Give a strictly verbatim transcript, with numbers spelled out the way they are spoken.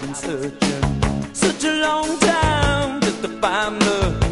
been searching such a long time just to find the